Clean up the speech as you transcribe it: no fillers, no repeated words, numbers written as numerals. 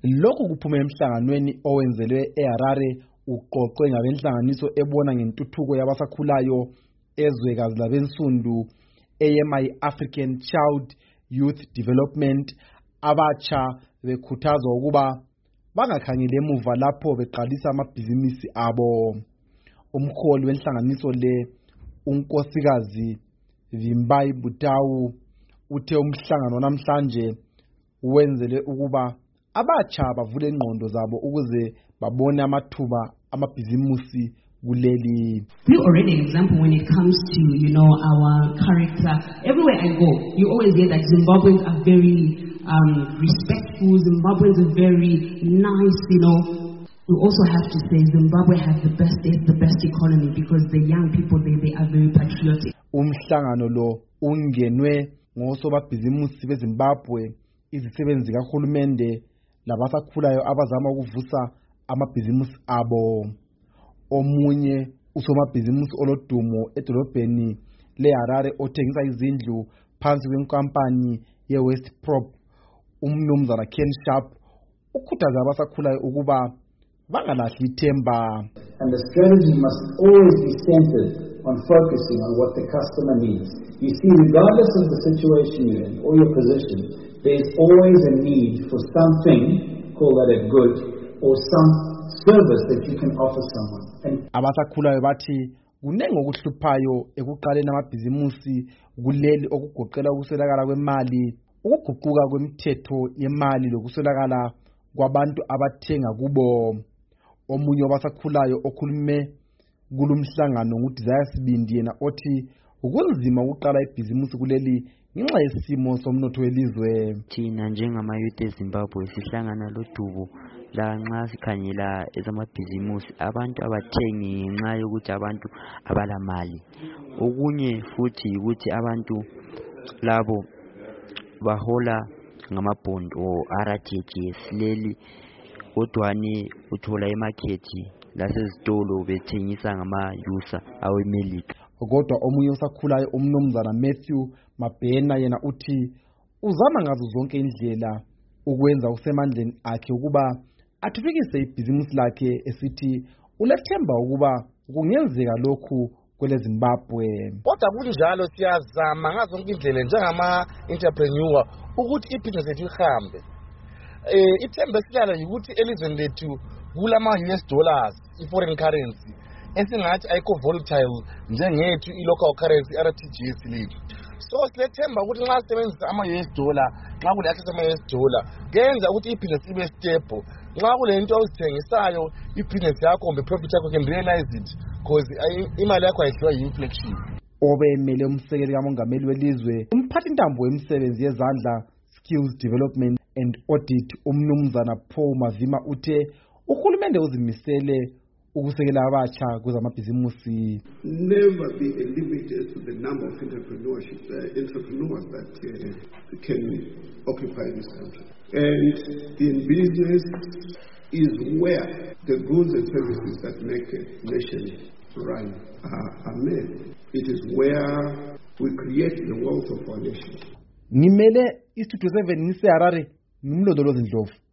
Lokhu kuphume emhlanganweni owenzelwe eHarare uqoqwe ngabenhlanganiso ebona ngentuthuko yabasakhulayo ezwekazi labensundu eyema African Child Youth Development. Abatsha bekhuthazwa ukuba bangakhangele emuva lapho beqalisa amabhizinisi abo. Umholi wenhlanganiso le unkosikazi Vimbai Butawu uthe umhlangano namhlanje wenzele ukuba abatsha bavule ingqondo zabo ukuze babone amathuba amabhizimusi kuleli. We already an example when it comes to, our character. Everywhere I go, you always hear that Zimbabweans are very respectful, Zimbabweans are very nice, We also have to say Zimbabwe has the best economy because the young people they are very patriotic. Umhlangano lo ungenwe ngosobabhizimusi beZimbabwe, izisebenzi kahulumende labasakhulayo abazama ukuvusa amabhizimusi abo. Omunye usomabhizimusi olodumo edolobheni leHarare othengisa izindlu phansi kwenkampani yeWest Prop, umnumzana Ken Sharp, ukhuthaza abasakhulayo ukuba bangalahli ithemba. And the strategy must always be centered on focusing on what the customer needs. You see, regardless of the situation you're in or your position, there's always a need for something, call that a good, or some service that you can offer someone. Abasakhulayo bathi kunenge okuhluphayo ekuqaleni amabhizimusi kuleli okugoqela ukuswelakala kwemali, ukuguquka kwemithetho yemali lokuswelakala kwabantu abathenga kubo. Omunye wabasakhulayo okhulume kulumhlangano nguDesire Sibindi yena othi ukunzima ukuqala ibhizimusi kuleli ngenxa yesimo somnotho welizwe. Thina njengama-youth eZimbabwe sihlangana lodubo la nxa sikhangela ezamabhizimusi abantu abathengi ngenxa yokuthi abantu abalamali. Okunye futhi ukuthi abantu labo bahola ngamabond o RTGS leli kodwani uthola emarkethi lasezitolo bethengisa ngama-yusa awemelika. Kodwa omunye osakhulayo umnumzana Matthew Mabhena yena uthi uzama ngazo zonke indlela ukwenza usemandleni akhe ukuba athuthukise ibhizimusi lakhe esithi ulethemba ukuba kungenzeka lokhu kwele Zimbabwe. Kodwa kunjalo siyazama ngazo zonke indlela njengama-entrepreneur ukuthi ibhizinisi lethu ihambe. Ithemba esilalo yikuthi elizweni lethu kulama-US dollars, i-foreign currency, esingathi ayikho volatile njengethu i-local currency, RTGS lethu. So silethemba ukuthi nxa sisebenzisa ama-US dollar, nxa kule-access ama-US dollar, kuyenza ukuthi ibhizinisi ibe stable. Nxa kulento ozithengisayo, ibhizinisi yakho kumbe profit yakho can realize it because imali yakho ayidliwa yi-inflation. Obemele umsekeli kamongameli welizwe, umphathintambo wemisebenzi yezandla, skills development and audit, umnumzana Paul Mavima uthe uhulumende uzimisele ukusekela abatsha kwezamabhizimusi. Never be limited to the number of entrepreneurs that can occupy this country. And in business is where the goods and services that make a nation run are made. It is where we create the wealth of our nation. Ngimele istudio 7 ngiseHarare, ngimlondolozi Ndlovu.